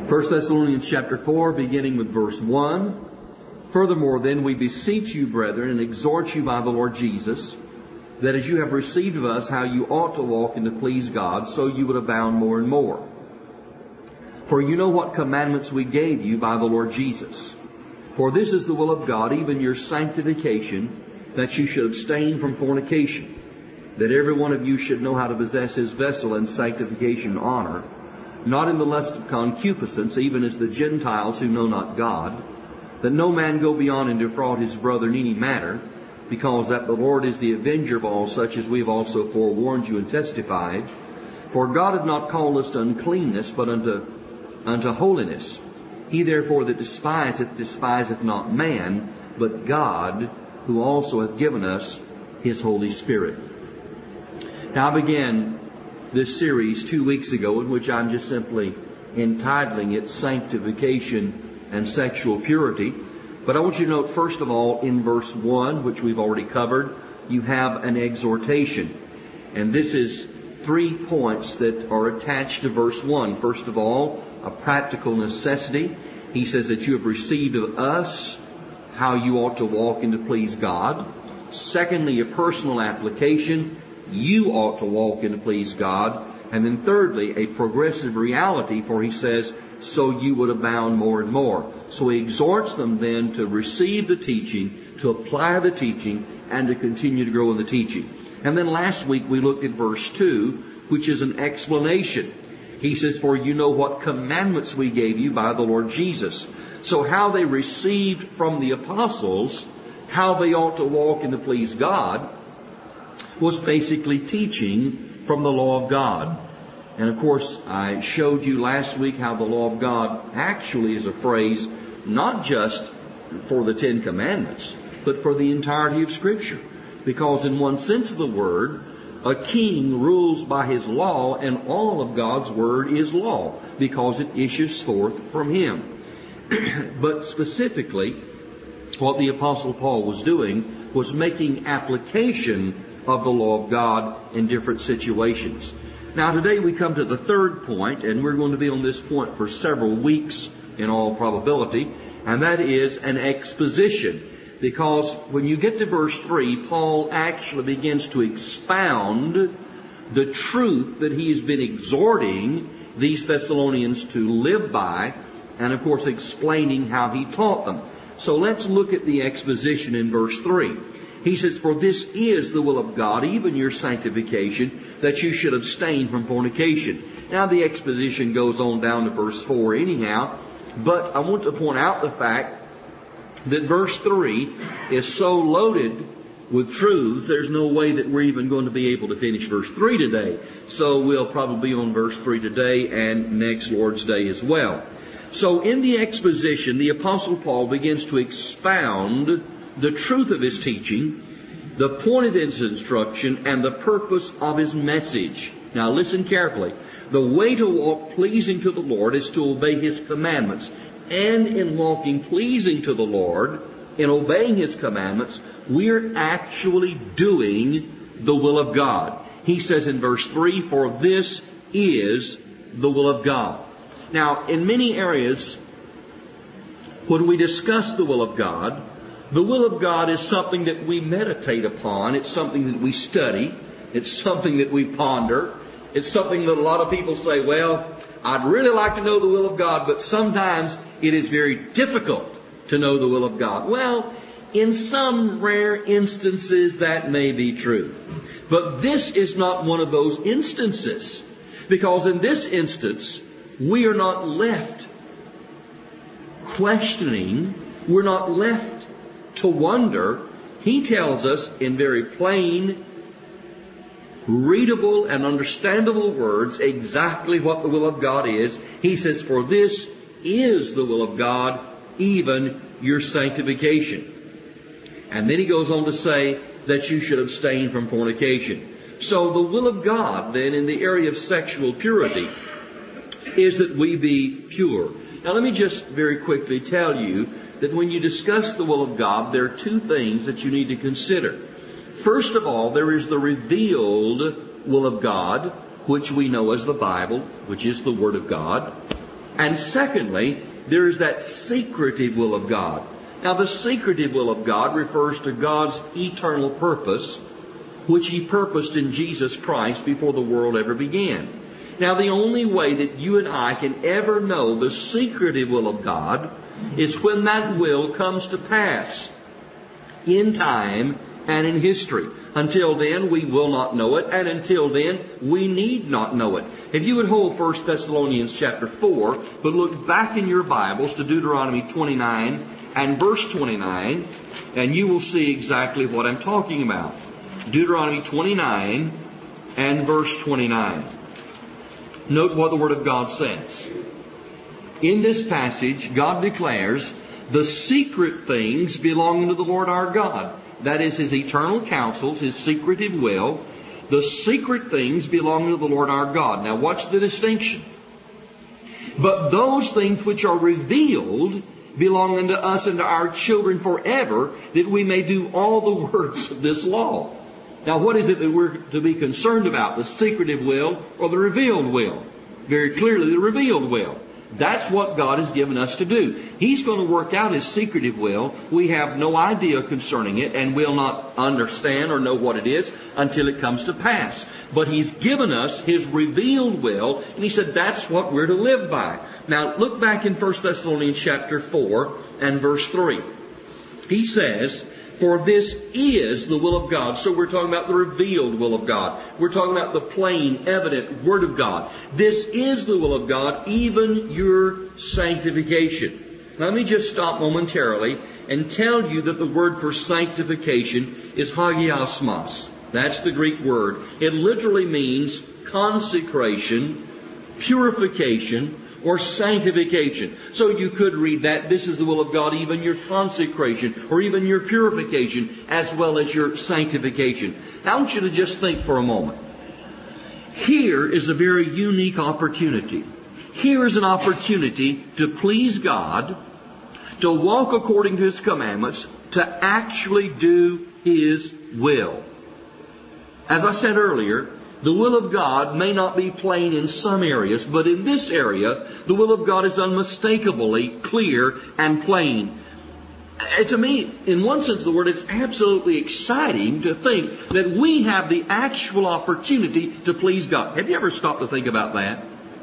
1 Thessalonians chapter 4, beginning with verse 1. Furthermore, then, we beseech you, brethren, and exhort you by the Lord Jesus, that as you have received of us how you ought to walk and to please God, so you would abound more and more. For you know what commandments we gave you by the Lord Jesus. For this is the will of God, even your sanctification, that you should abstain from fornication, that every one of you should know how to possess his vessel in sanctification and honor, not in the lust of concupiscence, even as the Gentiles who know not God, that no man go beyond and defraud his brother in any matter, because that the Lord is the avenger of all such, as we have also forewarned you and testified. For God hath not called us to uncleanness, but unto holiness. He therefore that despiseth not man, but God, who also hath given us His Holy Spirit. Now I began this series 2 weeks ago, in which I'm just simply entitling it Sanctification and Sexual Purity. But I want you to note, first of all, in verse 1, which we've already covered, you have an exhortation. And this is 3 points that are attached to verse 1. First of all, a practical necessity. He says that you have received of us how you ought to walk and to please God. Secondly, a personal application. You ought to walk and to please God. And then thirdly, a progressive reality, for he says, so you would abound more and more. So he exhorts them then to receive the teaching, to apply the teaching, and to continue to grow in the teaching. And then last week we looked at verse 2, which is an explanation. He says, for you know what commandments we gave you by the Lord Jesus. So how they received from the apostles, how they ought to walk and to please God, was basically teaching from the law of God. And of course, I showed you last week how the law of God actually is a phrase not just for the 10 Commandments, but for the entirety of Scripture. Because in one sense of the word, a king rules by his law, and all of God's word is law, because it issues forth from him. But specifically, what the Apostle Paul was doing was making application of the law of God in different situations. Now today we come to the third point, and we're going to be on this point for several weeks in all probability, and that is an exposition. Because when you get to verse 3, Paul actually begins to expound the truth that he has been exhorting these Thessalonians to live by, and of course explaining how he taught them. So let's look at the exposition in verse 3. He says, for this is the will of God, even your sanctification, that you should abstain from fornication. Now the exposition goes on down to verse 4 anyhow, but I want to point out the fact that verse 3 is so loaded with truths, there's no way that we're even going to be able to finish verse 3 today. So we'll probably be on verse 3 today and next Lord's Day as well. So in the exposition, the Apostle Paul begins to expound the truth of his teaching, the point of his instruction, and the purpose of his message. Now listen carefully. The way to walk pleasing to the Lord is to obey His commandments. And in walking pleasing to the Lord, in obeying His commandments, we're actually doing the will of God. He says in verse 3, for this is the will of God. Now, in many areas, when we discuss the will of God, the will of God is something that we meditate upon. It's something that we study. It's something that we ponder. It's something that a lot of people say, well, I'd really like to know the will of God, but sometimes it is very difficult to know the will of God. Well, in some rare instances that may be true. But this is not one of those instances. Because in this instance, we are not left questioning. We're not left to wonder. He tells us in very plain, readable and understandable words exactly what the will of God is. He says, for this is the will of God, even your sanctification. And then he goes on to say that you should abstain from fornication. So the will of God then in the area of sexual purity is that we be pure. Now let me just very quickly tell you that when you discuss the will of God, there are 2 things that you need to consider. First of all, there is the revealed will of God, which we know as the Bible, which is the Word of God. And secondly, there is that secretive will of God. Now, the secretive will of God refers to God's eternal purpose, which He purposed in Jesus Christ before the world ever began. Now, the only way that you and I can ever know the secretive will of God is when that will comes to pass in time and in history. Until then, we will not know it, and until then, we need not know it. If you would hold 1 Thessalonians chapter 4, but look back in your Bibles to Deuteronomy 29 and verse 29, and you will see exactly what I'm talking about. Deuteronomy 29 and verse 29. Note what the Word of God says. In this passage, God declares, the secret things belong to the Lord our God. That is His eternal counsels, His secretive will. The secret things belong to the Lord our God. Now watch the distinction. But those things which are revealed belong unto us and to our children forever, that we may do all the words of this law. Now what is it that we're to be concerned about? The secretive will or the revealed will? Very clearly the revealed will. That's what God has given us to do. He's going to work out His secretive will. We have no idea concerning it and will not understand or know what it is until it comes to pass. But He's given us His revealed will, and He said that's what we're to live by. Now look back in 1 Thessalonians chapter 4 and verse 3. He says, for this is the will of God. So we're talking about the revealed will of God. We're talking about the plain, evident Word of God. This is the will of God, even your sanctification. Now, let me just stop momentarily and tell you that the word for sanctification is hagiosmos. That's the Greek word. It literally means consecration, purification, or sanctification. So you could read that, this is the will of God, even your consecration, or even your purification, as well as your sanctification. Now I want you to just think for a moment. Here is a very unique opportunity. Here is an opportunity to please God, to walk according to His commandments, to actually do His will. As I said earlier, the will of God may not be plain in some areas, but in this area, the will of God is unmistakably clear and plain. To me, in one sense of the word, it's absolutely exciting to think that we have the actual opportunity to please God. Have you ever stopped to think about that?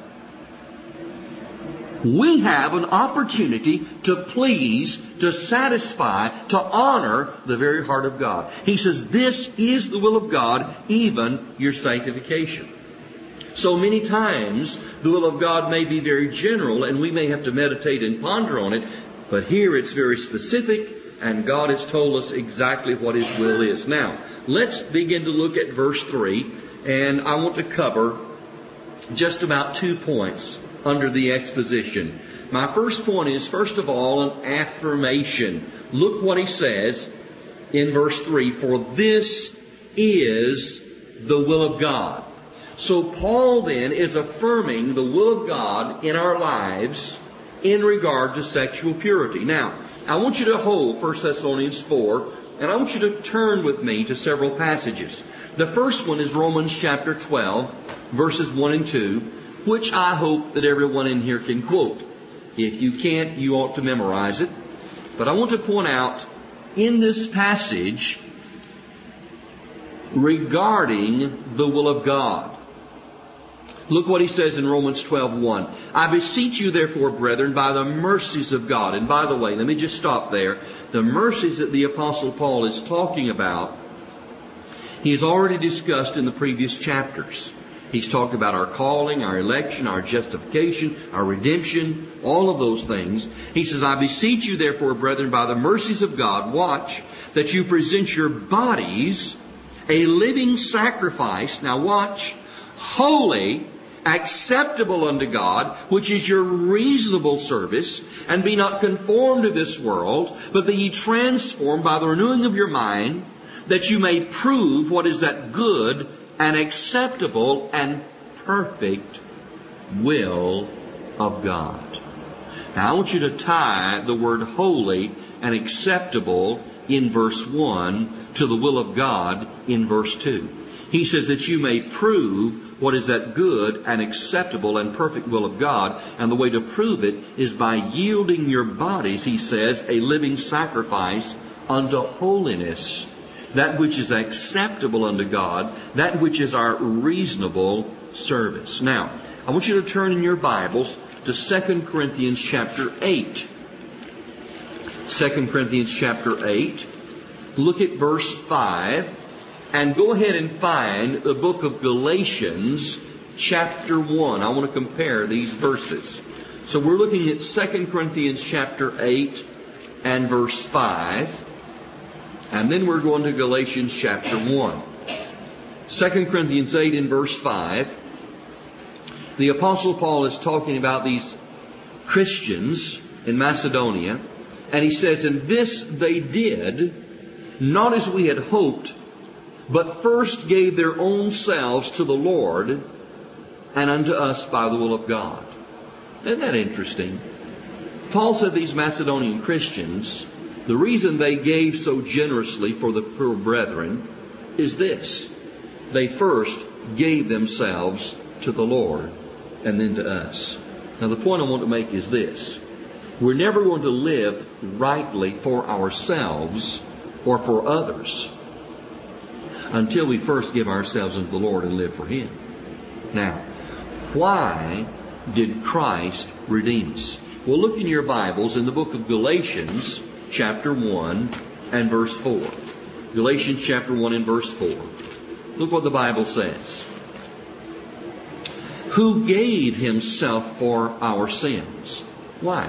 We have an opportunity to please, to satisfy, to honor the very heart of God. He says, this is the will of God, even your sanctification. So many times, the will of God may be very general, and we may have to meditate and ponder on it, but here it's very specific, and God has told us exactly what His will is. Now, let's begin to look at verse 3, and I want to cover just about 2 points under the exposition. My first point is, first of all, an affirmation. Look what he says in verse 3, for this is the will of God. So Paul then is affirming the will of God in our lives in regard to sexual purity. Now, I want you to hold 1 Thessalonians 4, and I want you to turn with me to several passages. The first one is Romans chapter 12, verses 1 and 2, which I hope that everyone in here can quote. If you can't, you ought to memorize it. But I want to point out in this passage regarding the will of God. Look what he says in Romans 12:1. I beseech you therefore, brethren, by the mercies of God. And by the way, let me just stop there. The mercies that the Apostle Paul is talking about, he has already discussed in the previous chapters. He's talked about our calling, our election, our justification, our redemption, all of those things. He says, I beseech you therefore, brethren, by the mercies of God, watch, that you present your bodies a living sacrifice. Now watch, holy, acceptable unto God, which is your reasonable service, and be not conformed to this world, but be ye transformed by the renewing of your mind, that you may prove what is that good and acceptable and perfect will of God. Now I want you to tie the word holy and acceptable in verse 1 to the will of God in verse 2. He says that you may prove what is that good and acceptable and perfect will of God. And the way to prove it is by yielding your bodies, he says, a living sacrifice unto holiness, that which is acceptable unto God, that which is our reasonable service. Now, I want you to turn in your Bibles to 2 Corinthians chapter 8. 2 Corinthians chapter 8. Look at verse 5. And go ahead and find the book of Galatians chapter 1. I want to compare these verses. So we're looking at 2 Corinthians chapter 8 and verse 5. And then we're going to Galatians chapter 1. 2 Corinthians 8 and verse 5. The Apostle Paul is talking about these Christians in Macedonia. And he says, "And this they did, not as we had hoped, but first gave their own selves to the Lord, and unto us by the will of God." Isn't that interesting? Paul said these Macedonian Christians, the reason they gave so generously for the poor brethren is this: they first gave themselves to the Lord and then to us. Now the point I want to make is this: we're never going to live rightly for ourselves or for others until we first give ourselves unto the Lord and live for Him. Now, why did Christ redeem us? Well, look in your Bibles in the book of Galatians chapter 1 and verse 4. Galatians chapter 1 and verse 4. Look what the Bible says. Who gave Himself for our sins. Why?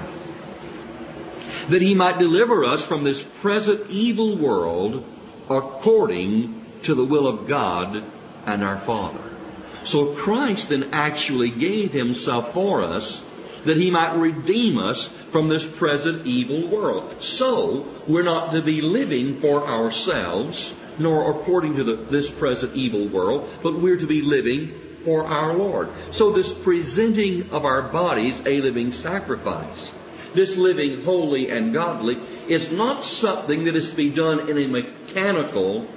That He might deliver us from this present evil world according to the will of God and our Father. So Christ then actually gave Himself for us that He might redeem us from this present evil world. So we're not to be living for ourselves, nor according to this present evil world, but we're to be living for our Lord. So this presenting of our bodies a living sacrifice, this living holy and godly, is not something that is to be done in a mechanical,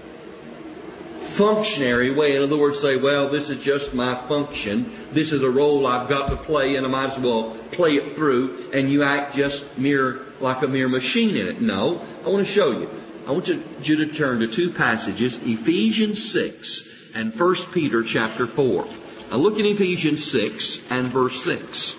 functionary way. In other words, say, well, this is just my function. This is a role I've got to play, and I might as well play it through, and you act just like a mere machine in it. No, I want to show you. I want you to turn to two passages, Ephesians 6 and 1 Peter chapter 4. Now look in Ephesians 6 and verse 6.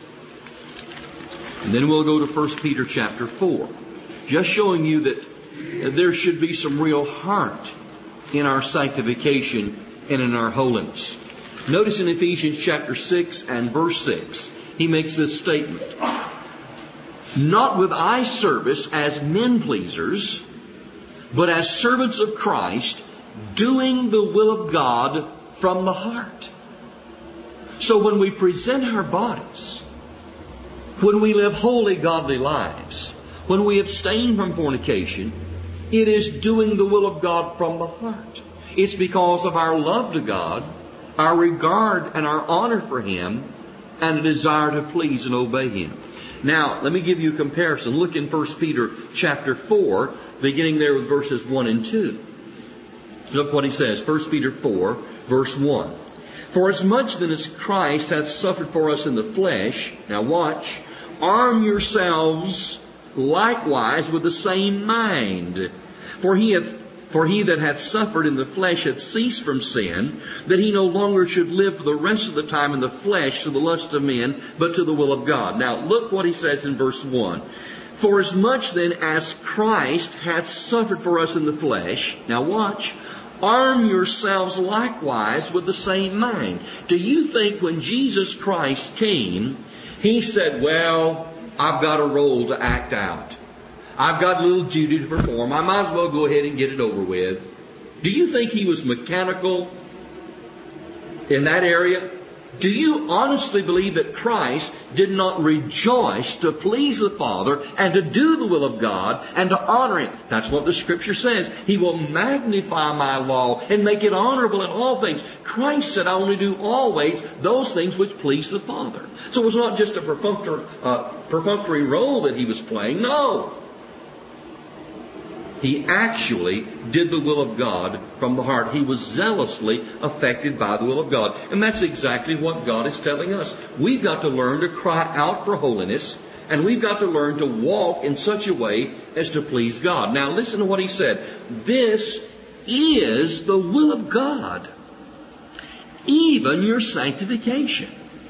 And then we'll go to 1 Peter chapter 4. Just showing you that there should be some real heart in our sanctification and in our holiness. Notice in Ephesians chapter 6 and verse 6, he makes this statement. Not with eye service as men pleasers, but as servants of Christ, doing the will of God from the heart. So when we present our bodies, when we live holy, godly lives, when we abstain from fornication, it is doing the will of God from the heart. It's because of our love to God, our regard and our honor for Him, and a desire to please and obey Him. Now, let me give you a comparison. Look in 1 Peter chapter 4, beginning there with verses 1 and 2. Look what he says. 1 Peter 4, verse 1. For as much then as Christ hath suffered for us in the flesh, now watch, arm yourselves likewise with the same mind. For he that hath suffered in the flesh hath ceased from sin, that he no longer should live for the rest of the time in the flesh to the lust of men, but to the will of God. Now look what he says in verse 1. For as much then as Christ hath suffered for us in the flesh, now watch, arm yourselves likewise with the same mind. Do you think when Jesus Christ came, He said, well, I've got a role to act out. I've got a little duty to perform. I might as well go ahead and get it over with. Do you think He was mechanical in that area? Do you honestly believe that Christ did not rejoice to please the Father and to do the will of God and to honor Him? That's what the Scripture says. He will magnify my law and make it honorable in all things. Christ said, I want to do always those things which please the Father. So it was not just a perfunctory role that He was playing. No. He actually did the will of God from the heart. He was zealously affected by the will of God. And that's exactly what God is telling us. We've got to learn to cry out for holiness, and we've got to learn to walk in such a way as to please God. Now listen to what he said. This is the will of God, even your sanctification.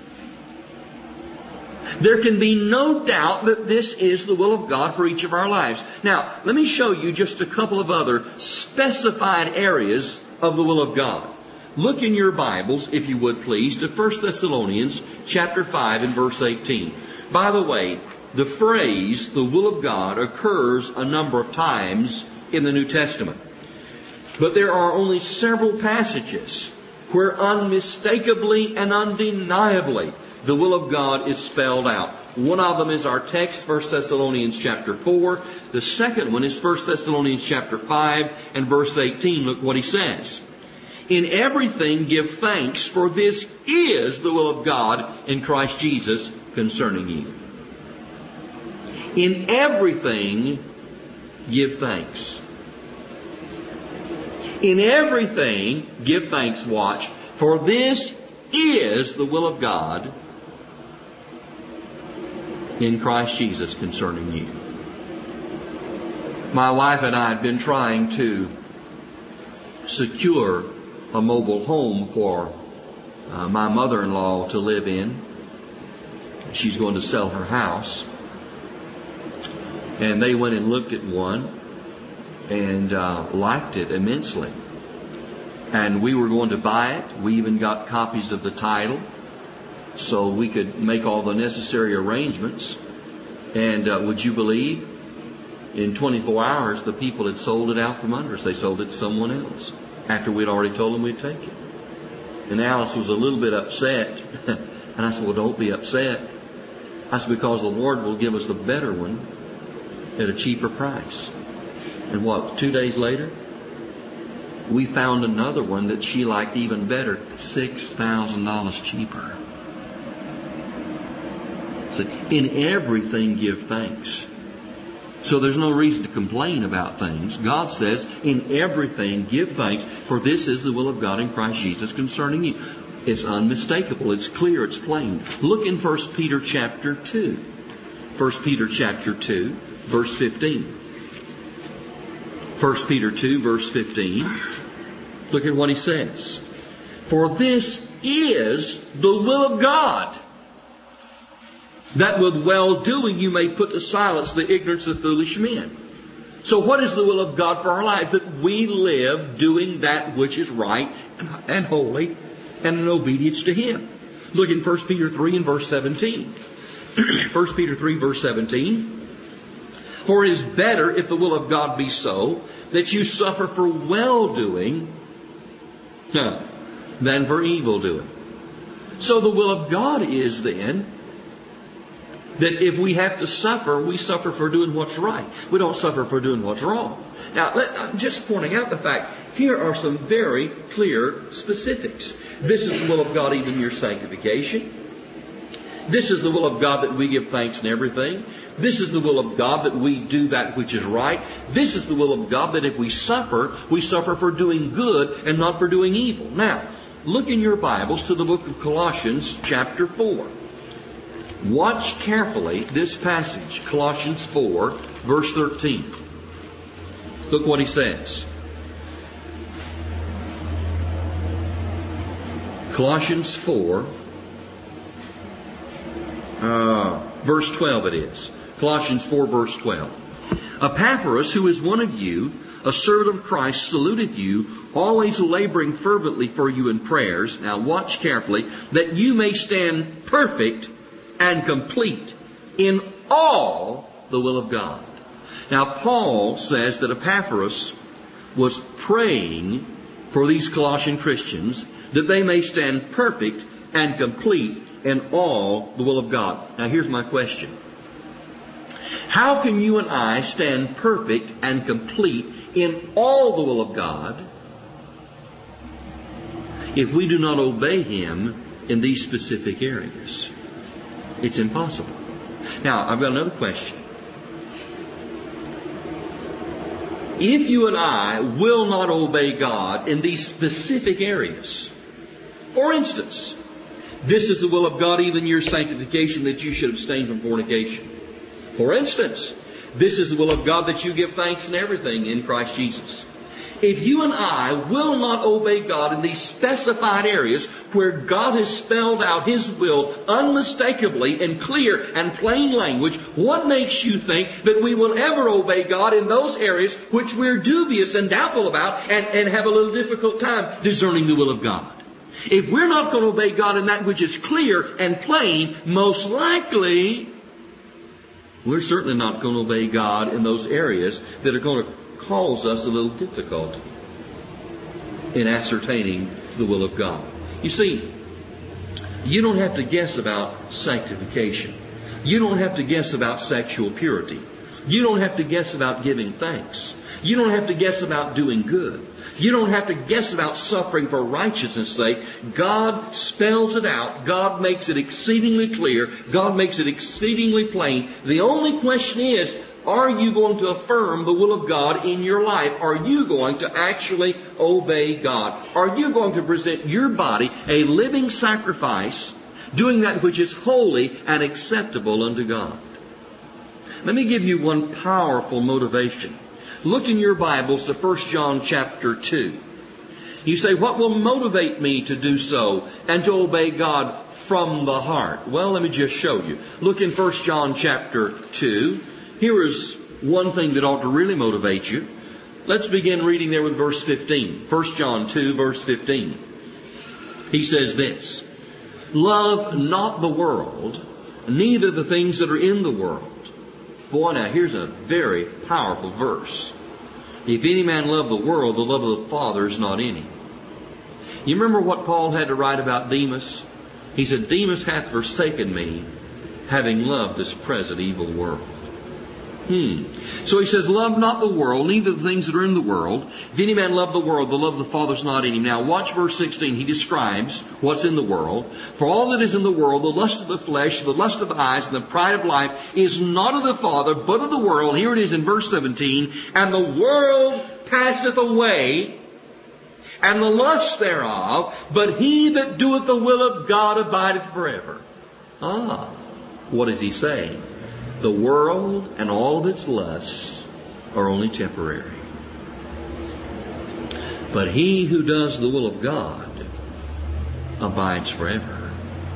There can be no doubt that this is the will of God for each of our lives. Now, let me show you just a couple of other specified areas of the will of God. Look in your Bibles, if you would please, to 1 Thessalonians chapter 5 and verse 18. By the way, the phrase, the will of God, occurs a number of times in the New Testament. But there are only several passages where unmistakably and undeniably the will of God is spelled out. One of them is our text, 1 Thessalonians chapter 4. The second one is 1 Thessalonians chapter 5 and verse 18. Look what he says. In everything give thanks, for this is the will of God in Christ Jesus concerning you. In everything give thanks. In everything give thanks, watch, for this is the will of God in Christ Jesus concerning you. My wife and I have been trying to secure a mobile home for my mother-in-law to live in. She's going to sell her house. And they went and looked at one and liked it immensely. And we were going to buy it. We even got copies of the title so we could make all the necessary arrangements. And would you believe, in 24 hours, the people had sold it out from under us. They sold it to someone else after we'd already told them we'd take it. And Alice was a little bit upset. And I said, well, don't be upset. I said, because the Lord will give us a better one at a cheaper price. And what, 2 days later, we found another one that she liked even better, $6,000 cheaper. So in everything give thanks. So there's no reason to complain about things. God says, in everything give thanks, for this is the will of God in Christ Jesus concerning you. It's unmistakable, it's clear, it's plain. Look in 1 Peter chapter 2. 1 Peter chapter 2, verse 15. 1 Peter 2, verse 15. Look at what he says. For this is the will of God, that with well-doing you may put to silence the ignorance of foolish men. So what is the will of God for our lives? That we live doing that which is right and holy and in obedience to Him. Look in 1 Peter 3 and verse 17. 1 Peter 3 verse 17. For it is better, if the will of God be so, that you suffer for well-doing than for evil-doing. So the will of God is then that if we have to suffer, we suffer for doing what's right. We don't suffer for doing what's wrong. Now, I'm just pointing out the fact, here are some very clear specifics. This is the will of God even in your sanctification. This is the will of God that we give thanks in everything. This is the will of God that we do that which is right. This is the will of God that if we suffer for doing good and not for doing evil. Now, look in your Bibles to the book of Colossians chapter 4. Watch carefully this passage, Colossians 4, verse 13. Look what he says. Colossians 4, verse 12 it is. Colossians 4, verse 12. Epaphras, who is one of you, a servant of Christ, saluteth you, always laboring fervently for you in prayers. Now watch carefully, that you may stand perfect and complete in all the will of God. Now Paul says that Epaphras was praying for these Colossian Christians that they may stand perfect and complete in all the will of God. Now here's my question. How can you and I stand perfect and complete in all the will of God if we do not obey Him in these specific areas? It's impossible. Now, I've got another question. if you and I will not obey God in these specific areas, for instance, this is the will of God, even your sanctification, that you should abstain from fornication. For instance, this is the will of God, that you give thanks in everything in Christ Jesus. If you and I will not obey God in these specified areas where God has spelled out His will unmistakably in clear and plain language, what makes you think that we will ever obey God in those areas which we're dubious and doubtful about and have a little difficult time discerning the will of God? If we're not going to obey God in that which is clear and plain, most likely we're certainly not going to obey God in those areas that are going to cause us a little difficulty in ascertaining the will of God. You see, you don't have to guess about sanctification. You don't have to guess about sexual purity. You don't have to guess about giving thanks. You don't have to guess about doing good. You don't have to guess about suffering for righteousness' sake. God spells it out. God makes it exceedingly clear. God makes it exceedingly plain. The only question is, are you going to affirm the will of God in your life? Are you going to actually obey God? Are you going to present your body a living sacrifice, doing that which is holy and acceptable unto God? Let me give you one powerful motivation. Look in your Bibles to 1 John chapter 2. You say, what will motivate me to do so and to obey God from the heart? Well, let me just show you. Look in 1 John chapter 2. Here is one thing that ought to really motivate you. Let's begin reading there with verse 15. 1 John 2, verse 15. He says this, love not the world, neither the things that are in the world. Boy, now here's a very powerful verse. If any man love the world, the love of the Father is not in him. You remember what Paul had to write about Demas? He said, Demas hath forsaken me, having loved this present evil world. So he says, love not the world, neither the things that are in the world. If any man love the world, the love of the Father is not in him. Now watch verse 16. He describes what's in the world. For all that is in the world, the lust of the flesh, the lust of the eyes, and the pride of life, is not of the Father, but of the world. Here it is in verse 17. And the world passeth away, and the lust thereof, but he that doeth the will of God abideth forever. What is he saying? The world and all of its lusts are only temporary. But he who does the will of God abides forever.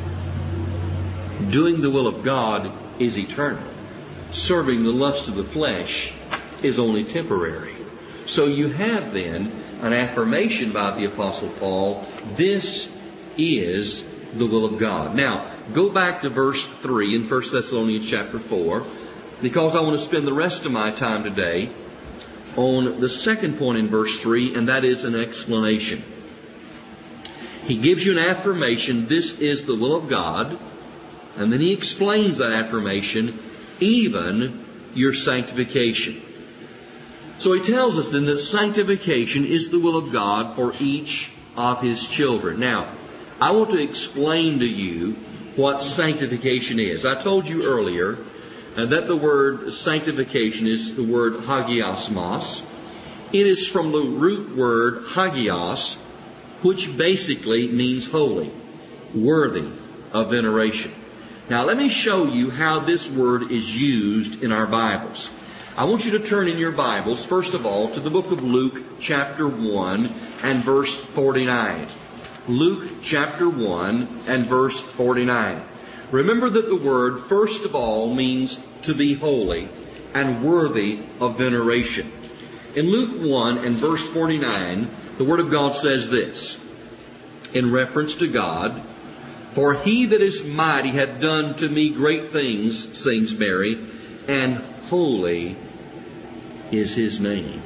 Doing the will of God is eternal. Serving the lust of the flesh is only temporary. So you have then an affirmation by the Apostle Paul, this is the will of God. Now, go back to verse 3 in 1 Thessalonians chapter 4, because I want to spend the rest of my time today on the second point in verse 3, and that is an explanation. He gives you an affirmation, this is the will of God, and then he explains that affirmation, even your sanctification. So he tells us then that sanctification is the will of God for each of His children. Now, I want to explain to you what sanctification is. I told you earlier that the word sanctification is the word hagiosmos. It is from the root word hagios, which basically means holy, worthy of veneration. Now let me show you how this word is used in our Bibles. I want you to turn in your Bibles, first of all, to the book of Luke, chapter 1 and verse 49. Luke chapter 1 and verse 49. Remember that the word, first of all, means to be holy and worthy of veneration. In Luke 1 and verse 49, the Word of God says this, in reference to God, for He that is mighty hath done to me great things, sings Mary, and holy is His name.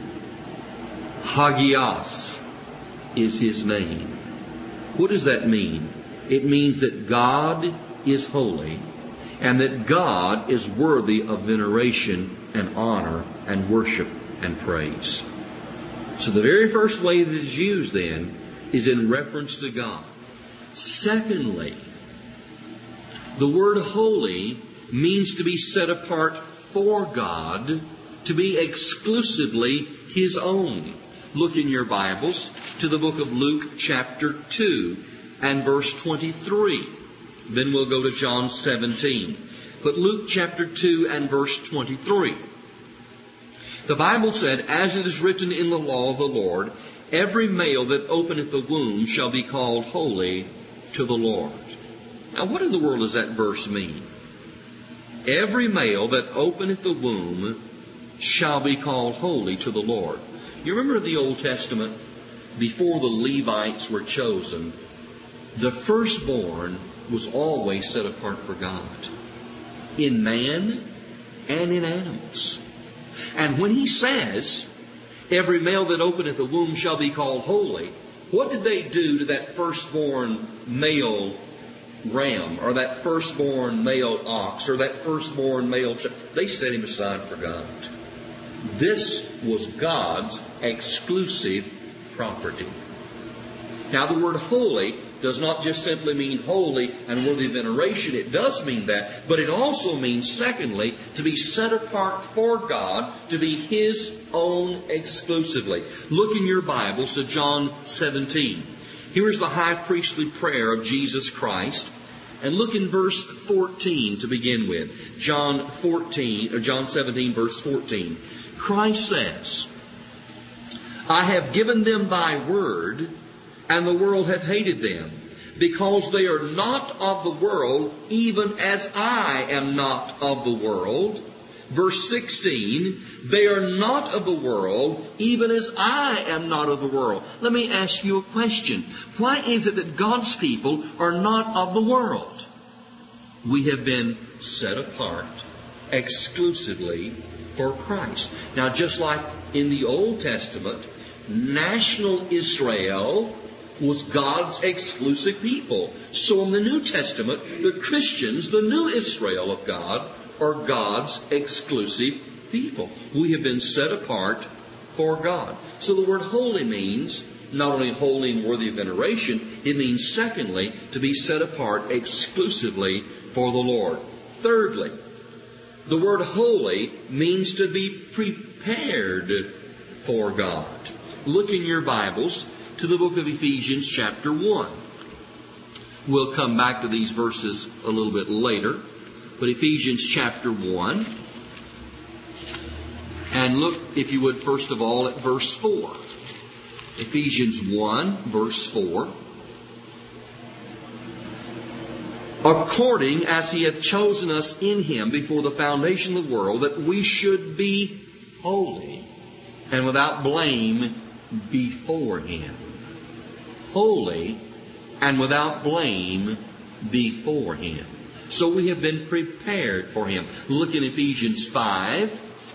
Hagios is His name. What does that mean? It means that God is holy and that God is worthy of veneration and honor and worship and praise. So the very first way that it is used then is in reference to God. Secondly, the word holy means to be set apart for God, to be exclusively His own. Look in your Bibles to the book of Luke chapter 2 and verse 23. Then we'll go to John 17. But Luke chapter 2 and verse 23. The Bible said, "As it is written in the law of the Lord, every male that openeth the womb shall be called holy to the Lord." Now what in the world does that verse mean? Every male that openeth the womb shall be called holy to the Lord. You remember in the Old Testament, before the Levites were chosen, the firstborn was always set apart for God, in man and in animals. And when He says, every male that openeth the womb shall be called holy, what did they do to that firstborn male ram, or that firstborn male ox, or that firstborn male child? They set him aside for God. This was God's exclusive property. Now the word holy does not just simply mean holy and worthy of veneration. It does mean that. But it also means, secondly, to be set apart for God, to be His own exclusively. Look in your Bibles to John 17. Here is the high priestly prayer of Jesus Christ. And look in verse 14 to begin with. John 17, verse 14. Christ says, "I have given them thy word, and the world hath hated them, because they are not of the world, even as I am not of the world." Verse 16, "They are not of the world, even as I am not of the world." Let me ask you a question. Why is it that God's people are not of the world? We have been set apart exclusively for Christ. Now, just like in the Old Testament, national Israel was God's exclusive people. So in the New Testament, the Christians, the new Israel of God, are God's exclusive people. We have been set apart for God. So the word holy means not only holy and worthy of veneration, it means, secondly, to be set apart exclusively for the Lord. Thirdly, the word holy means to be prepared for God. Look in your Bibles to the book of Ephesians chapter 1. We'll come back to these verses a little bit later. But Ephesians chapter 1. And look, if you would, first of all, at verse 4. Ephesians 1, verse 4. "According as He hath chosen us in Him before the foundation of the world, that we should be holy and without blame before Him." Holy and without blame before Him. So we have been prepared for Him. Look in Ephesians 5.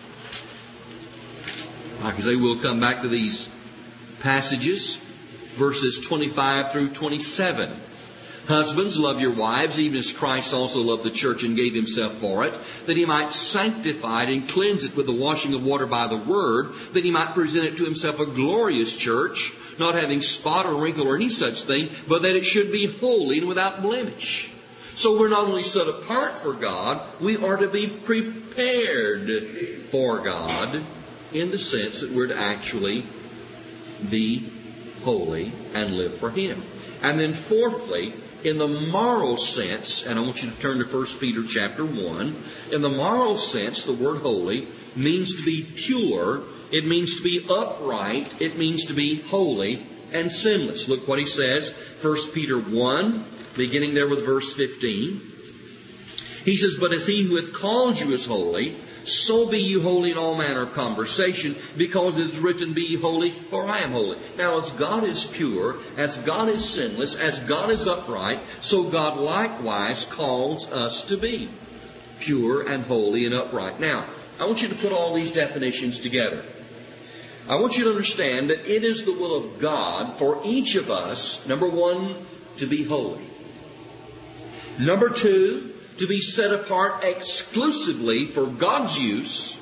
Like I say, we'll come back to these passages, verses 25 through 27. "Husbands, love your wives, even as Christ also loved the church and gave Himself for it, that He might sanctify it and cleanse it with the washing of water by the word, that He might present it to Himself a glorious church, not having spot or wrinkle or any such thing, but that it should be holy and without blemish." So we're not only set apart for God, we are to be prepared for God, in the sense that we're to actually be holy and live for Him. And then fourthly, in the moral sense, and I want you to turn to 1 Peter chapter 1, in the moral sense, the word holy means to be pure, it means to be upright, it means to be holy and sinless. Look what he says, 1 Peter 1, beginning there with verse 15. He says, "But as He who hath called you is holy, so be you holy in all manner of conversation, because it is written, Be ye holy, for I am holy." Now, as God is pure, as God is sinless, as God is upright, so God likewise calls us to be pure and holy and upright. Now, I want you to put all these definitions together. I want you to understand that it is the will of God for each of us, number one, to be holy. Number two, to be set apart exclusively for God's use.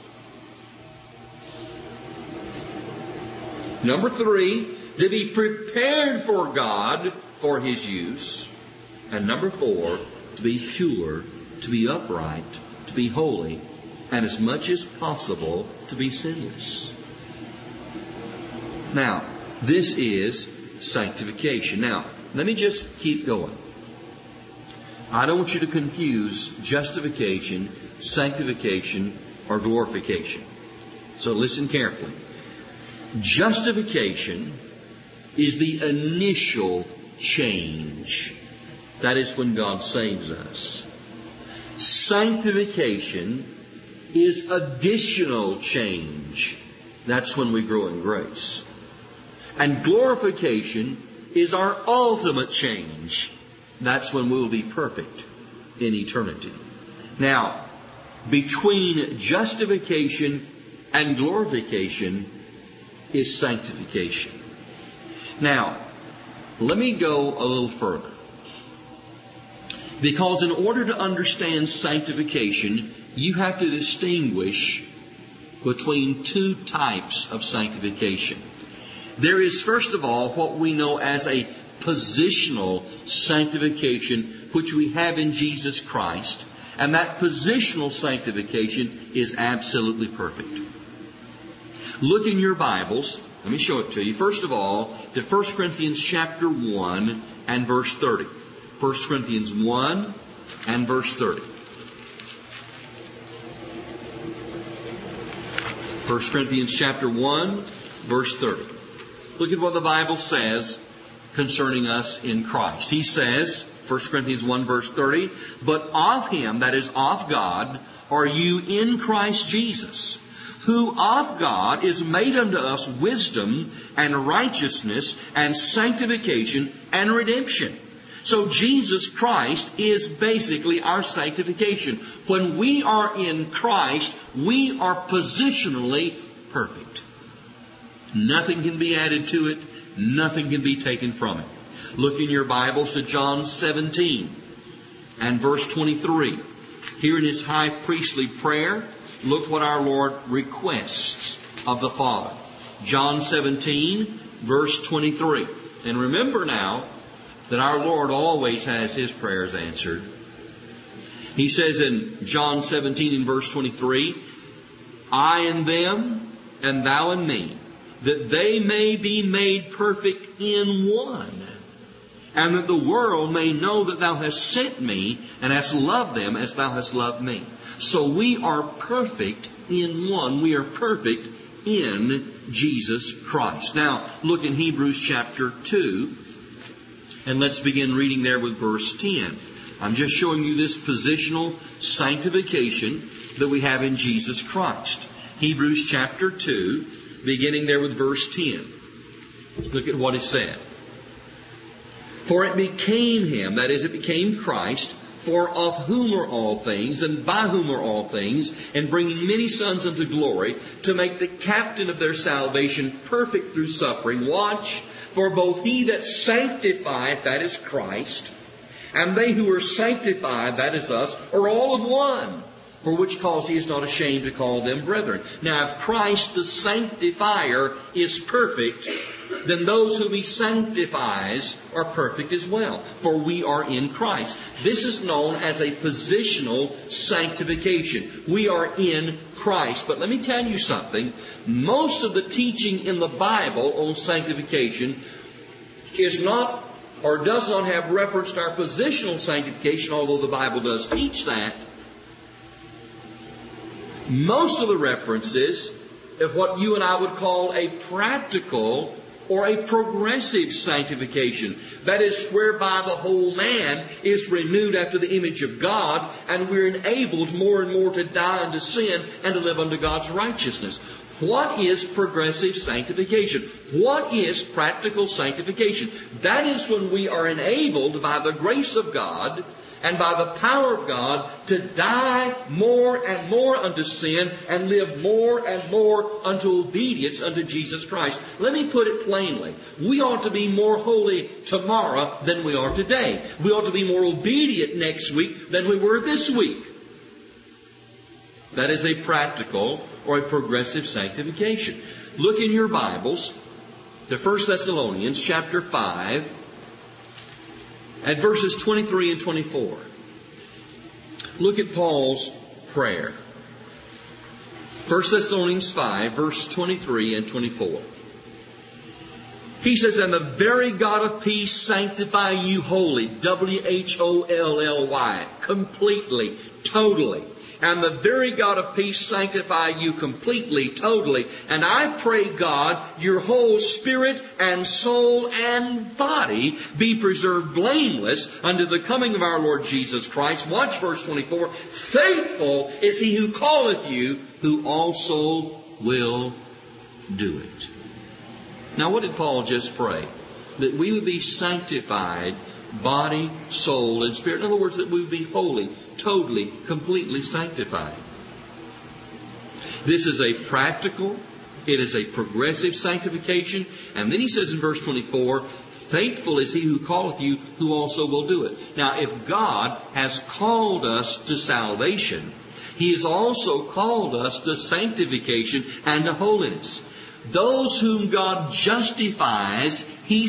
Number three, to be prepared for God for His use. And number four, to be pure, to be upright, to be holy, and as much as possible, to be sinless. Now, this is sanctification. Now, let me just keep going. I don't want you to confuse justification, sanctification, or glorification. So listen carefully. Justification is the initial change. That is when God saves us. Sanctification is additional change. That's when we grow in grace. And glorification is our ultimate change. That's when we'll be perfect in eternity. Now, between justification and glorification is sanctification. Now, let me go a little further. Because in order to understand sanctification, you have to distinguish between two types of sanctification. There is, first of all, what we know as a positional sanctification, which we have in Jesus Christ. And that positional sanctification is absolutely perfect. Look in your Bibles. Let me show it to you. First of all, to 1 Corinthians chapter 1 and verse 30. 1 Corinthians 1 and verse 30. 1 Corinthians chapter 1, verse 30. Look at what the Bible says concerning us in Christ. He says, 1 Corinthians 1 verse 30, "But of Him," that is of God, "are you in Christ Jesus, who of God is made unto us wisdom and righteousness and sanctification and redemption." So Jesus Christ is basically our sanctification. When we are in Christ, we are positionally perfect. Nothing can be added to it. Nothing can be taken from it. Look in your Bibles to John 17 and verse 23. Here in His high priestly prayer, look what our Lord requests of the Father. John 17, verse 23. And remember now that our Lord always has His prayers answered. He says in John 17 and verse 23, "I in them, and thou in me, that they may be made perfect in one, and that the world may know that thou hast sent me, and hast loved them as thou hast loved me." So we are perfect in one. We are perfect in Jesus Christ. Now, look in Hebrews chapter 2, and let's begin reading there with verse 10. I'm just showing you this positional sanctification that we have in Jesus Christ. Hebrews chapter 2, beginning there with verse 10. Look at what it said. "For it became Him," that is, it became Christ, "for of whom are all things, and by whom are all things, and bringing many sons unto glory, to make the captain of their salvation perfect through suffering." Watch. "For both He that sanctifieth," that is Christ, "and they who are sanctified," that is us, "are all of one. For which cause He is not ashamed to call them brethren." Now, if Christ the sanctifier is perfect, then those whom He sanctifies are perfect as well. For we are in Christ. This is known as a positional sanctification. We are in Christ. But let me tell you something. Most of the teaching in the Bible on sanctification is not, or does not have reference to our positional sanctification, although the Bible does teach that. Most of the references of what you and I would call a practical or a progressive sanctification. That is whereby the whole man is renewed after the image of God, and we're enabled more and more to die unto sin and to live unto God's righteousness. What is progressive sanctification? What is practical sanctification? That is when we are enabled by the grace of God and by the power of God to die more and more unto sin and live more and more unto obedience unto Jesus Christ. Let me put it plainly. We ought to be more holy tomorrow than we are today. We ought to be more obedient next week than we were this week. That is a practical or a progressive sanctification. Look in your Bibles to 1 Thessalonians chapter 5 at verses 23 and 24. Look at Paul's prayer. 1 Thessalonians 5, verse 23 and 24. He says, and the very God of peace sanctify you wholly. W-H-O-L-L-Y. Completely. Totally. And the very God of peace sanctify you completely, totally. And I pray, God, your whole spirit and soul and body be preserved blameless unto the coming of our Lord Jesus Christ. Watch verse 24. Faithful is he who calleth you, who also will do it. Now, what did Paul just pray? That we would be sanctified, body, soul, and spirit. In other words, that we would be holy, totally, completely sanctified. This is a practical, it is a progressive sanctification. And then he says in verse 24, faithful is he who calleth you, who also will do it. Now, if God has called us to salvation, He has also called us to sanctification and to holiness. Those whom God justifies, He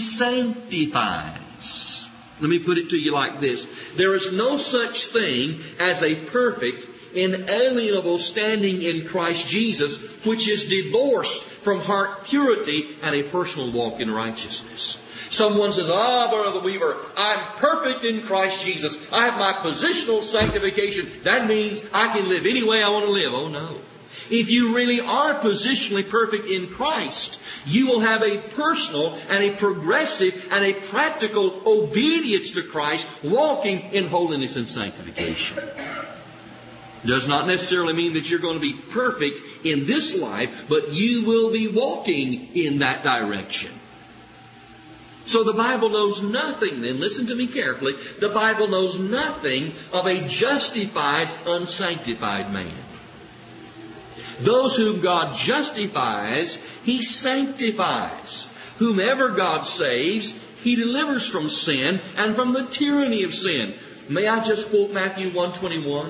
sanctifies. Let me put it to you like this. There is no such thing as a perfect, inalienable standing in Christ Jesus, which is divorced from heart purity and a personal walk in righteousness. Someone says, Brother Weaver, I'm perfect in Christ Jesus. I have my positional sanctification. That means I can live any way I want to live. Oh, no. If you really are positionally perfect in Christ, you will have a personal and a progressive and a practical obedience to Christ, walking in holiness and sanctification. Does not necessarily mean that you're going to be perfect in this life, but you will be walking in that direction. So the Bible knows nothing then, listen to me carefully, the Bible knows nothing of a justified, unsanctified man. Those whom God justifies, He sanctifies. Whomever God saves, He delivers from sin and from the tyranny of sin. May I just quote Matthew 1:21?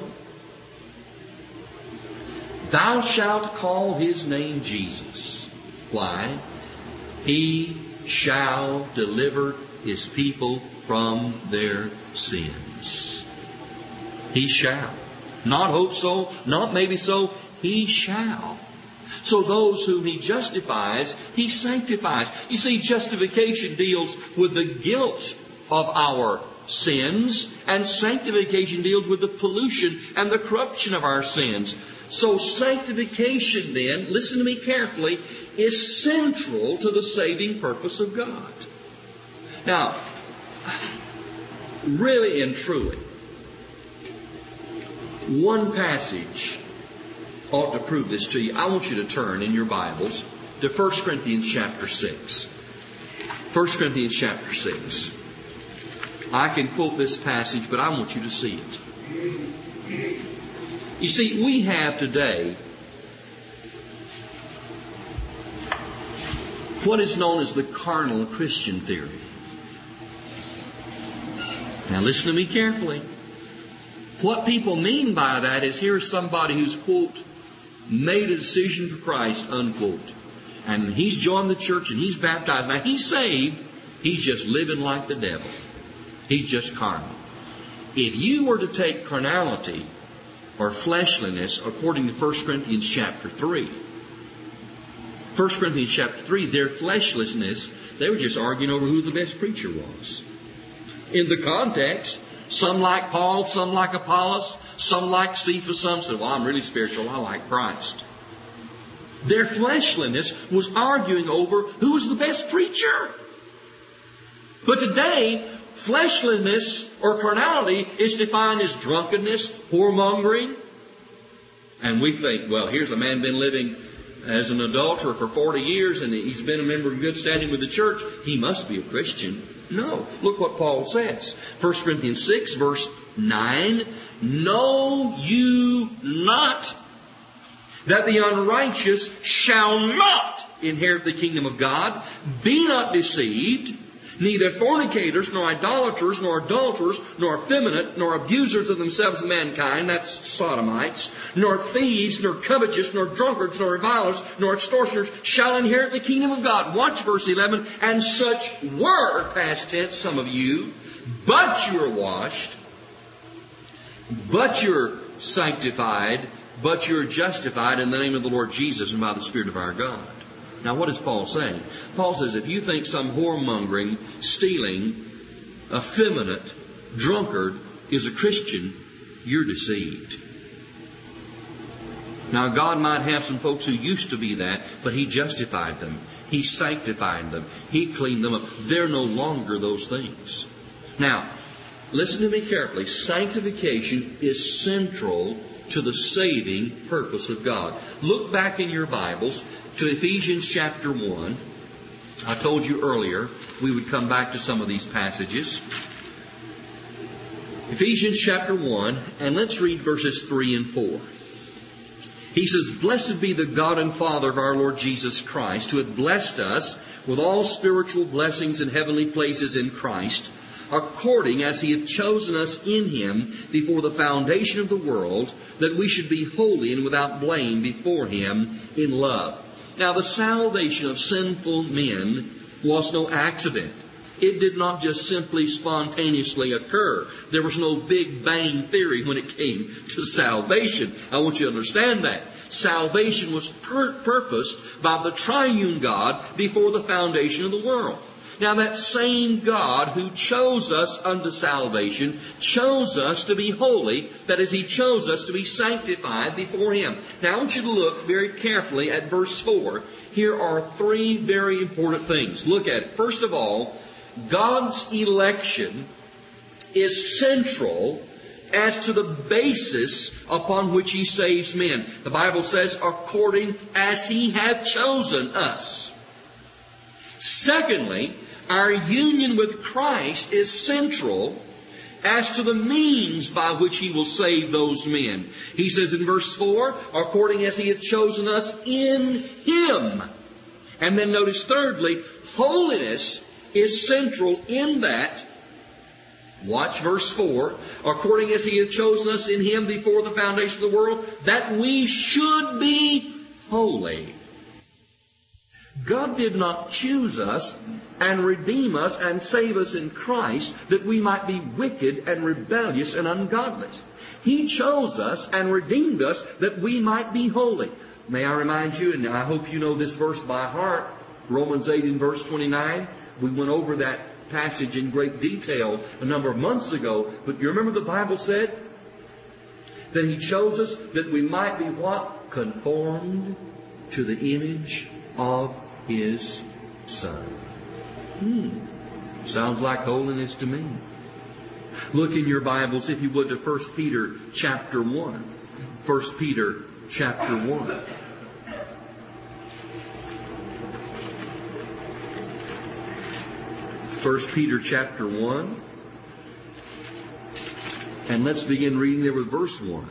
Thou shalt call His name Jesus. Why? He shall deliver His people from their sins. He shall. Not hope so, not maybe so. He shall. So those whom He justifies, He sanctifies. You see, justification deals with the guilt of our sins, and sanctification deals with the pollution and the corruption of our sins. So sanctification then, listen to me carefully, is central to the saving purpose of God. Now, really and truly, one passage ought to prove this to you. I want you to turn in your Bibles to 1 Corinthians chapter 6. 1 Corinthians chapter 6. I can quote this passage, but I want you to see it. You see, we have today what is known as the carnal Christian theory. Now listen to me carefully. What people mean by that is here's somebody who's, quote, made a decision for Christ, unquote. And he's joined the church and he's baptized. Now he's saved. He's just living like the devil. He's just carnal. If you were to take carnality or fleshliness according to 1 Corinthians chapter 3, 1 Corinthians chapter 3, their fleshliness, they were just arguing over who the best preacher was. In the context, some like Paul, some like Apollos, some like Cephas, some said, well, I'm really spiritual, I like Christ. Their fleshliness was arguing over who was the best preacher. But today, fleshliness or carnality is defined as drunkenness, whoremongering. And we think, well, here's a man been living as an adulterer for 40 years and he's been a member in good standing with the church. He must be a Christian. No. Look what Paul says. 1 Corinthians 6 verse 9. Know you not that the unrighteous shall not inherit the kingdom of God? Be not deceived. Neither fornicators, nor idolaters, nor adulterers, nor effeminate, nor abusers of themselves and mankind, that's sodomites, nor thieves, nor covetous, nor drunkards, nor revilers, nor extortioners shall inherit the kingdom of God. Watch verse 11. And such were, past tense, some of you, but you are washed, but you're sanctified, but you're justified in the name of the Lord Jesus and by the Spirit of our God. Now, what is Paul saying? Paul says, if you think some whoremongering, stealing, effeminate, drunkard is a Christian, you're deceived. Now, God might have some folks who used to be that, but He justified them. He sanctified them. He cleaned them up. They're no longer those things. Now, listen to me carefully. Sanctification is central to the saving purpose of God. Look back in your Bibles to Ephesians chapter 1. I told you earlier we would come back to some of these passages. Ephesians chapter 1, and let's read verses 3 and 4. He says, "Blessed be the God and Father of our Lord Jesus Christ, who hath blessed us with all spiritual blessings in heavenly places in Christ, according as He hath chosen us in Him before the foundation of the world, that we should be holy and without blame before Him in love." Now, the salvation of sinful men was no accident. It did not just simply spontaneously occur. There was no Big Bang theory when it came to salvation. I want you to understand that. Salvation was purposed by the triune God before the foundation of the world. Now, that same God who chose us unto salvation chose us to be holy. That is, He chose us to be sanctified before Him. Now, I want you to look very carefully at verse 4. Here are three very important things. Look at it. First of all, God's election is central as to the basis upon which He saves men. The Bible says, according as He hath chosen us. Secondly, our union with Christ is central as to the means by which He will save those men. He says in verse 4, according as He hath chosen us in Him. And then notice thirdly, holiness is central in that. Watch verse 4. According as He hath chosen us in Him before the foundation of the world, that we should be holy. God did not choose us and redeem us and save us in Christ that we might be wicked and rebellious and ungodly. He chose us and redeemed us that we might be holy. May I remind you, and I hope you know this verse by heart, Romans 8 and verse 29. We went over that passage in great detail a number of months ago. But you remember the Bible said that He chose us that we might be what? Conformed to the image of His Son. Sounds like holiness to me. Look in your Bibles, if you would, to 1 Peter chapter 1. 1 Peter chapter 1. First Peter chapter 1. And let's begin reading there with verse 1.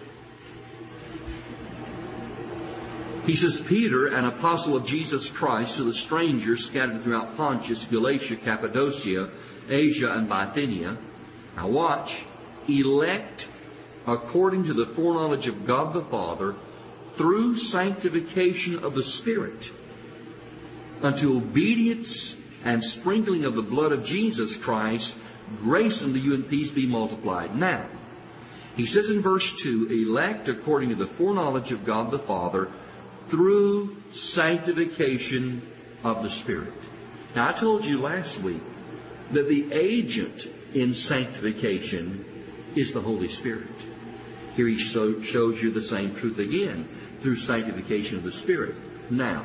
He says, Peter, an apostle of Jesus Christ, to the strangers scattered throughout Pontus, Galatia, Cappadocia, Asia, and Bithynia. Now watch. Elect according to the foreknowledge of God the Father, through sanctification of the Spirit, unto obedience and sprinkling of the blood of Jesus Christ, grace unto you and peace be multiplied. Now, he says in verse 2, elect according to the foreknowledge of God the Father, through sanctification of the Spirit. Now, I told you last week that the agent in sanctification is the Holy Spirit. Here he shows you the same truth again, through sanctification of the Spirit. Now,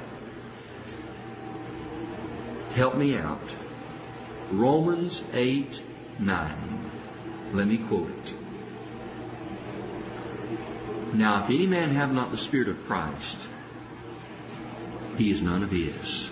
help me out. Romans 8:9. Let me quote it. Now, if any man have not the Spirit of Christ, he is none of His.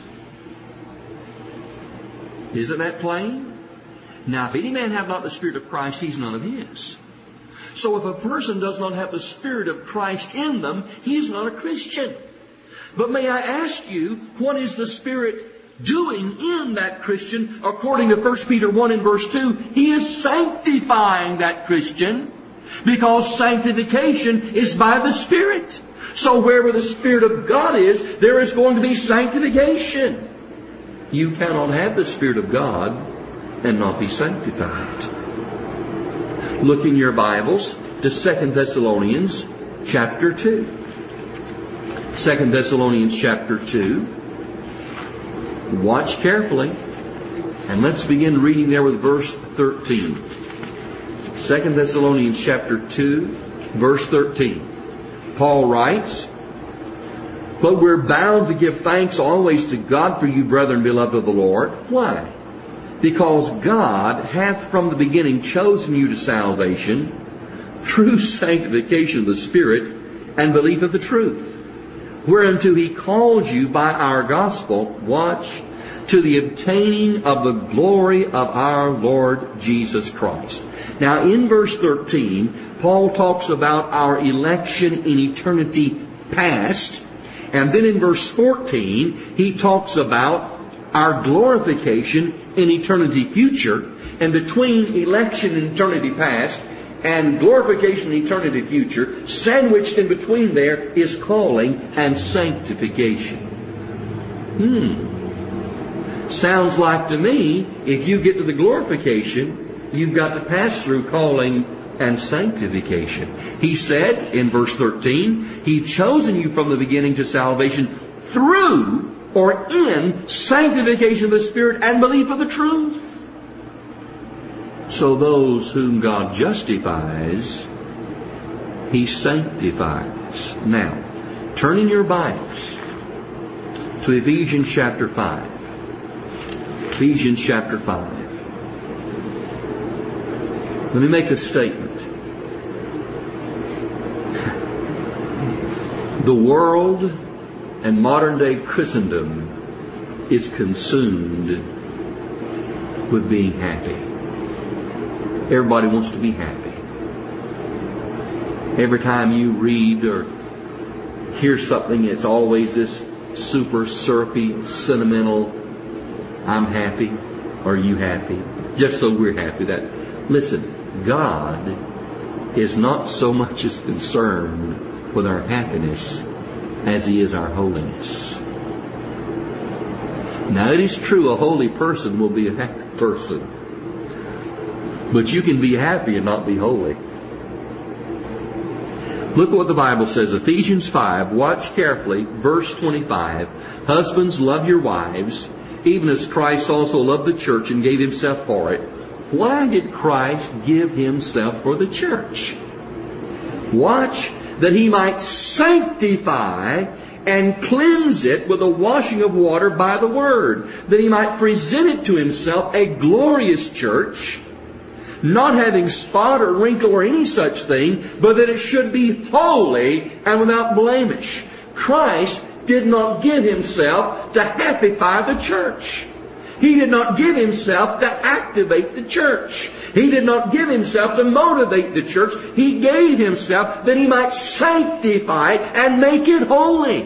Isn't that plain? Now, if any man have not the Spirit of Christ, he's none of His. So if a person does not have the Spirit of Christ in them, he's not a Christian. But may I ask you, what is the Spirit doing in that Christian? According to 1 Peter 1 and verse 2, He is sanctifying that Christian, because sanctification is by the Spirit. So wherever the Spirit of God is, there is going to be sanctification. You cannot have the Spirit of God and not be sanctified. Look in your Bibles to 2 Thessalonians chapter 2. 2 Thessalonians chapter 2. Watch carefully. And let's begin reading there with verse 13. 2 Thessalonians chapter 2, verse 13. Paul writes, "But we're bound to give thanks always to God for you, brethren, beloved of the Lord." Why? "Because God hath from the beginning chosen you to salvation through sanctification of the Spirit and belief of the truth, whereunto He called you by our gospel," watch, "to the obtaining of the glory of our Lord Jesus Christ." Now in verse 13, Paul talks about our election in eternity past. And then in verse 14, he talks about our glorification in eternity future. And between election in eternity past and glorification in eternity future, sandwiched in between there is calling and sanctification. Sounds like to me, if you get to the glorification, you've got to pass through calling and sanctification. He said in verse 13, He's chosen you from the beginning to salvation through or in sanctification of the Spirit and belief of the truth. So those whom God justifies, He sanctifies. Now, turn in your Bibles to Ephesians chapter 5. Ephesians chapter 5. Let me make a statement. The world and modern day Christendom is consumed with being happy. Everybody wants to be happy. Every time you read or hear something, it's always this super syrupy, sentimental, "I'm happy," "Are you happy?" Just so we're happy. Listen, God is not so much as concerned with our happiness as He is our holiness. Now it is true a holy person will be a happy person. But you can be happy and not be holy. Look what the Bible says. Ephesians 5, watch carefully, verse 25. "Husbands, love your wives, even as Christ also loved the church and gave Himself for it." Why did Christ give Himself for the church? Watch, "that He might sanctify and cleanse it with the washing of water by the word, that He might present it to Himself a glorious church, not having spot or wrinkle or any such thing, but that it should be holy and without blemish." Christ did not give Himself to happify the church. He did not give Himself to activate the church. He did not give Himself to motivate the church. He gave Himself that He might sanctify it and make it holy.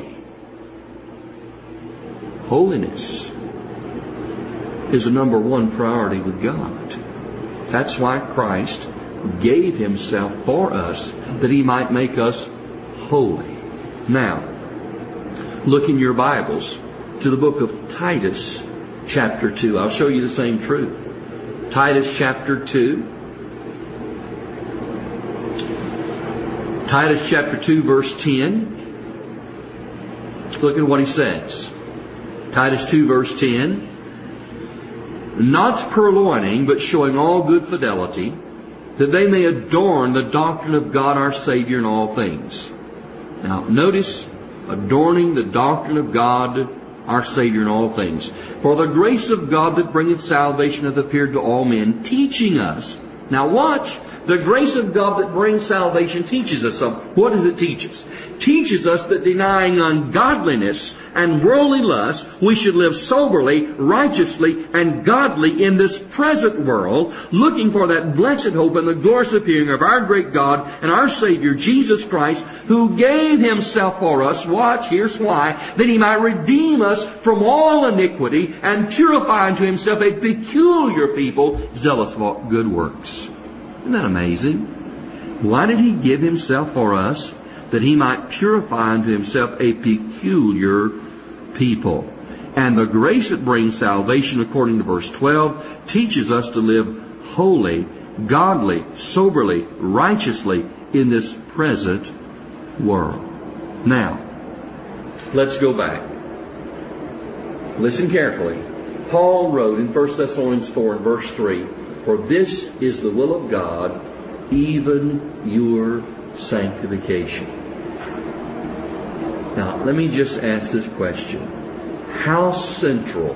Holiness is the number one priority with God. That's why Christ gave Himself for us, that He might make us holy. Now, look in your Bibles to the book of Titus chapter 2. I'll show you the same truth. Titus chapter 2. Titus chapter 2 verse 10. Look at what he says. Titus 2 verse 10. "Not purloining, but showing all good fidelity, that they may adorn the doctrine of God our Savior in all things." Now notice, adorning the doctrine of God our Savior in all things. "For the grace of God that bringeth salvation hath appeared to all men, teaching us." Now watch, the grace of God that brings salvation teaches us something. What does it teach us? Teaches us that denying ungodliness and worldly lust, we should live soberly, righteously, and godly in this present world, looking for that blessed hope and the glorious appearing of our great God and our Savior Jesus Christ, who gave Himself for us. Watch, here's why. "That He might redeem us from all iniquity and purify unto Himself a peculiar people, zealous of good works." Isn't that amazing? Why did He give Himself for us? That He might purify unto Himself a peculiar people. And the grace that brings salvation, according to verse 12, teaches us to live holy, godly, soberly, righteously in this present world. Now, let's go back. Listen carefully. Paul wrote in 1 Thessalonians 4 and verse 3, "For this is the will of God, even your sanctification." Now, let me just ask this question. How central,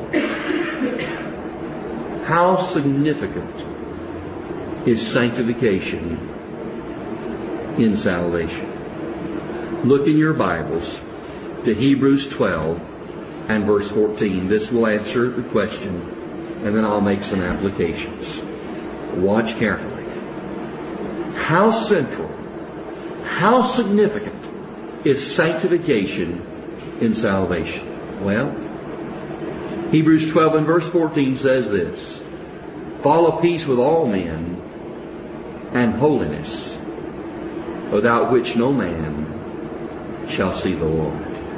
how significant is sanctification in salvation? Look in your Bibles to Hebrews 12 and verse 14. This will answer the question, and then I'll make some applications. Watch carefully. How central, how significant is sanctification in salvation? Well, Hebrews 12 and verse 14 says this, "Follow peace with all men and holiness, without which no man shall see the Lord."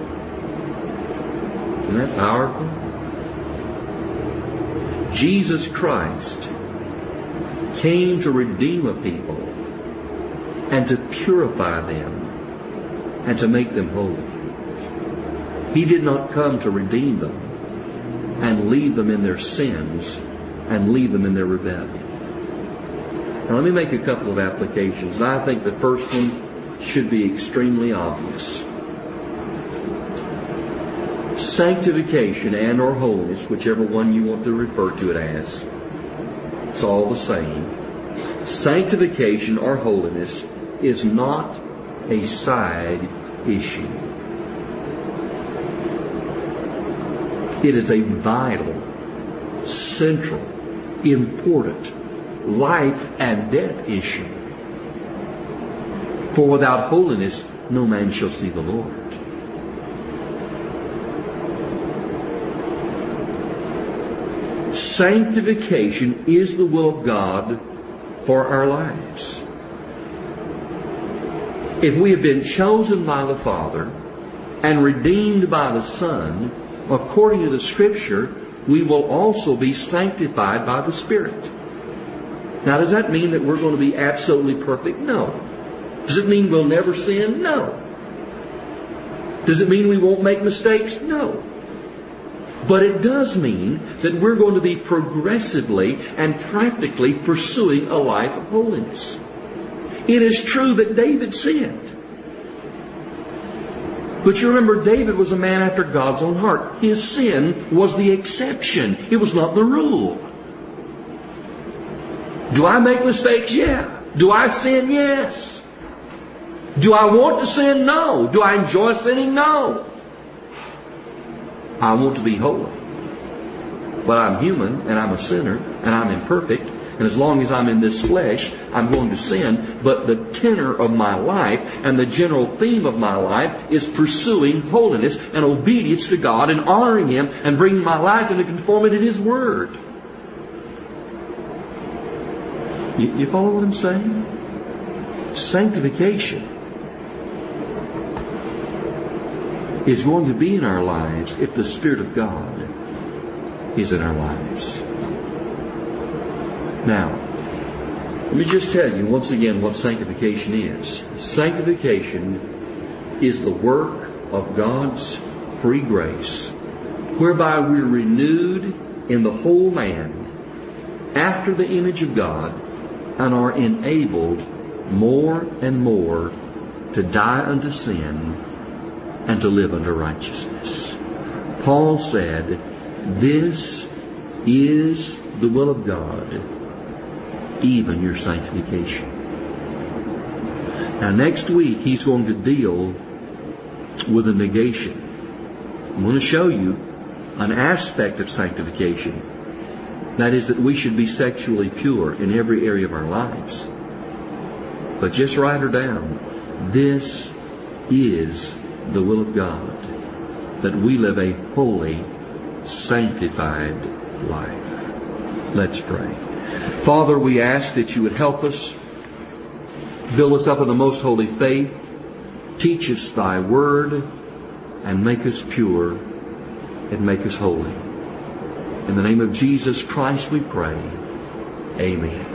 Isn't that powerful? Jesus Christ came to redeem a people and to purify them and to make them holy. He did not come to redeem them and leave them in their sins and leave them in their rebellion. Now let me make a couple of applications. I think the first one should be extremely obvious. Sanctification and or holiness, whichever one you want to refer to it as, it's all the same. Sanctification or holiness is not a side issue. It is a vital, central, important, life and death issue. For without holiness, no man shall see the Lord. Sanctification is the will of God for our lives. If we have been chosen by the Father and redeemed by the Son, according to the Scripture, we will also be sanctified by the Spirit. Now, does that mean that we're going to be absolutely perfect? No. Does it mean we'll never sin? No. Does it mean we won't make mistakes? No. But it does mean that we're going to be progressively and practically pursuing a life of holiness. It is true that David sinned. But you remember, David was a man after God's own heart. His sin was the exception. It was not the rule. Do I make mistakes? Yeah. Do I sin? Yes. Do I want to sin? No. Do I enjoy sinning? No. I want to be holy. But I'm human, and I'm a sinner, and I'm imperfect. And as long as I'm in this flesh, I'm going to sin. But the tenor of my life and the general theme of my life is pursuing holiness and obedience to God and honoring Him and bringing my life into conformity to His Word. You follow what I'm saying? Sanctification is going to be in our lives if the Spirit of God is in our lives. Now, let me just tell you once again what sanctification is. Sanctification is the work of God's free grace, whereby we're renewed in the whole man after the image of God and are enabled more and more to die unto sin and to live unto righteousness. Paul said, "This is the will of God, even your sanctification." Now next week he's going to deal with a negation. I'm going to show you an aspect of sanctification. That is that we should be sexually pure in every area of our lives. But just write her down. This is the will of God, that we live a holy, sanctified life. Let's pray. Father, we ask that you would help us, build us up in the most holy faith, teach us thy word, and make us pure and make us holy. In the name of Jesus Christ we pray. Amen.